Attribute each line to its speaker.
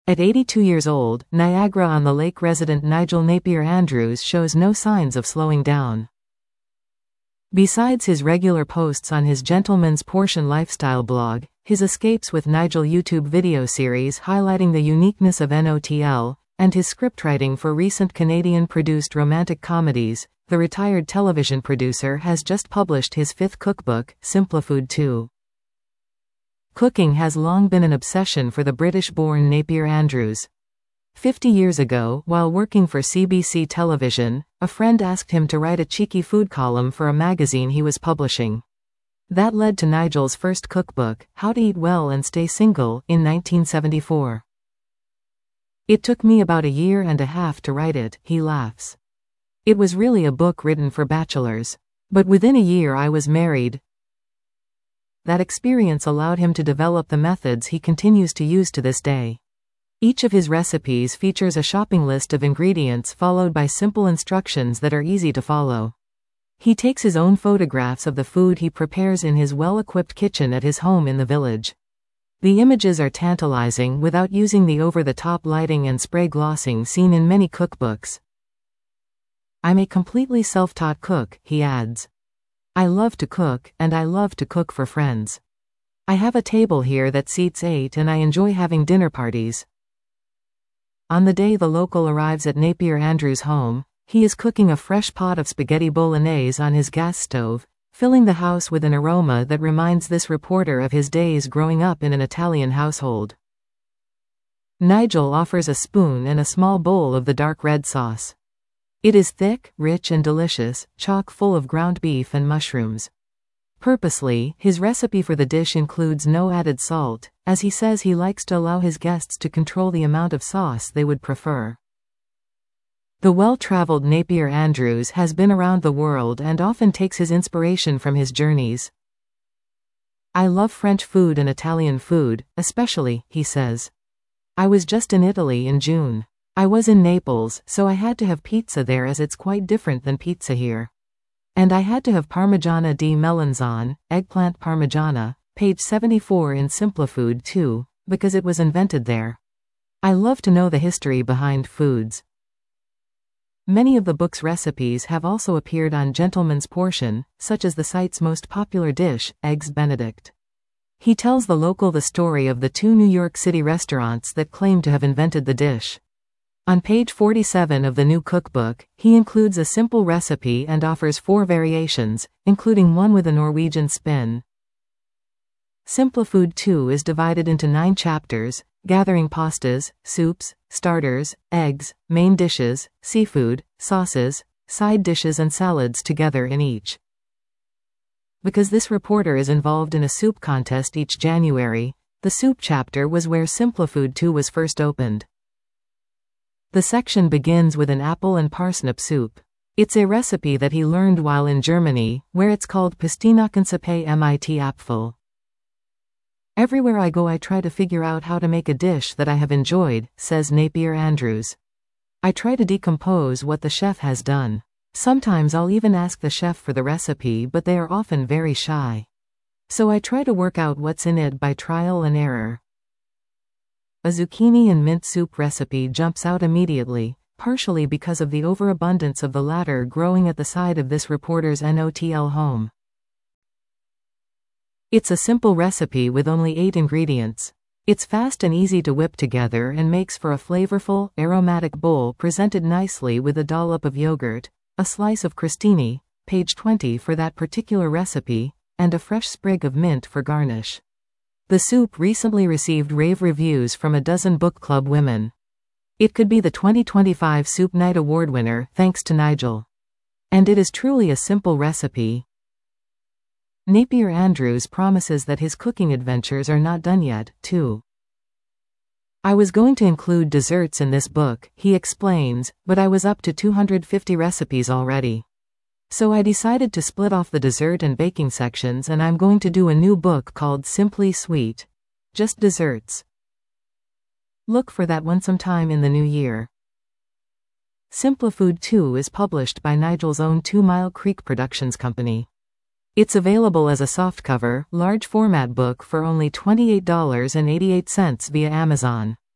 Speaker 1: At 82 years old, Niagara-on-the-Lake resident Nigel Napier-Andrews shows no signs of slowing down. Besides his regular posts on his Gentleman's Portion lifestyle blog, his Escapes with Nigel YouTube video series highlighting the uniqueness of NOTL, and his scriptwriting for recent Canadian-produced romantic comedies, the retired television producer has just published his 5th cookbook, Simplifood 2. Cooking has long been an obsession for the British-born Napier-Andrews. 50 years ago, while working for CBC Television, a friend asked him to write a cheeky food column for a magazine he was publishing. That led to Nigel's first cookbook, How to Eat Well and Stay Single, in 1974. It took me about a year and a half to write it, he laughs. It was really a book written for bachelors. But within a year I was married. That experience allowed him to develop the methods he continues to use to this day. Each of his recipes features a shopping list of ingredients followed by simple instructions that are easy to follow. He takes his own photographs of the food he prepares in his well-equipped kitchen at his home in the village. The images are tantalizing without using the over-the-top lighting and spray glossing seen in many cookbooks. I'm a completely self-taught cook, he adds. I love to cook, and I love to cook for friends. I have a table here that seats 8 and I enjoy having dinner parties. On the day the local arrives at Napier-Andrews' home, he is cooking a fresh pot of spaghetti bolognese on his gas stove, filling the house with an aroma that reminds this reporter of his days growing up in an Italian household. Nigel offers a spoon and a small bowl of the dark red sauce. It is thick, rich and delicious, chock full of ground beef and mushrooms. Purposely, his recipe for the dish includes no added salt, as he says he likes to allow his guests to control the amount of sauce they would prefer. The well-traveled Napier-Andrews has been around the world and often takes his inspiration from his journeys. I love French food and Italian food, especially, he says. I was just in Italy in June. I was in Naples, so I had to have pizza there as it's quite different than pizza here. And I had to have Parmigiana di Melanzane, eggplant Parmigiana, page 74 in Simplifood 2, because it was invented there. I love to know the history behind foods. Many of the book's recipes have also appeared on Gentleman's Portion, such as the site's most popular dish, Eggs Benedict. He tells the local the story of the 2 New York City restaurants that claim to have invented the dish. On page 47 of the new cookbook, he includes a simple recipe and offers 4 variations, including one with a Norwegian spin. Simplifood 2 is divided into 9 chapters, gathering pastas, soups, starters, eggs, main dishes, seafood, sauces, side dishes and salads together in each. Because this reporter is involved in a soup contest each January, the soup chapter was where Simplifood 2 was first opened. The section begins with an apple and parsnip soup. It's a recipe that he learned while in Germany, where it's called Pastinakensuppe mit Apfel. Everywhere I go I try to figure out how to make a dish that I have enjoyed, says Napier-Andrews. I try to decompose what the chef has done. Sometimes I'll even ask the chef for the recipe, but they are often very shy. So I try to work out what's in it by trial and error. A zucchini and mint soup recipe jumps out immediately, partially because of the overabundance of the latter growing at the side of this reporter's NOTL home. It's a simple recipe with only 8 ingredients. It's fast and easy to whip together and makes for a flavorful, aromatic bowl presented nicely with a dollop of yogurt, a slice of crostini, page 20 for that particular recipe, and a fresh sprig of mint for garnish. The soup recently received rave reviews from a dozen book club women. It could be the 2025 Soup Night Award winner, thanks to Nigel. And it is truly a simple recipe. Napier-Andrews promises that his cooking adventures are not done yet, too. I was going to include desserts in this book, he explains, but I was up to 250 recipes already. So I decided to split off the dessert and baking sections, and I'm going to do a new book called Simply Sweet. Just desserts. Look for that one sometime in the new year. Simplifood 2 is published by Nigel's own 2 Mile Creek Productions Company. It's available as a softcover, large format book for only $28.88 via Amazon.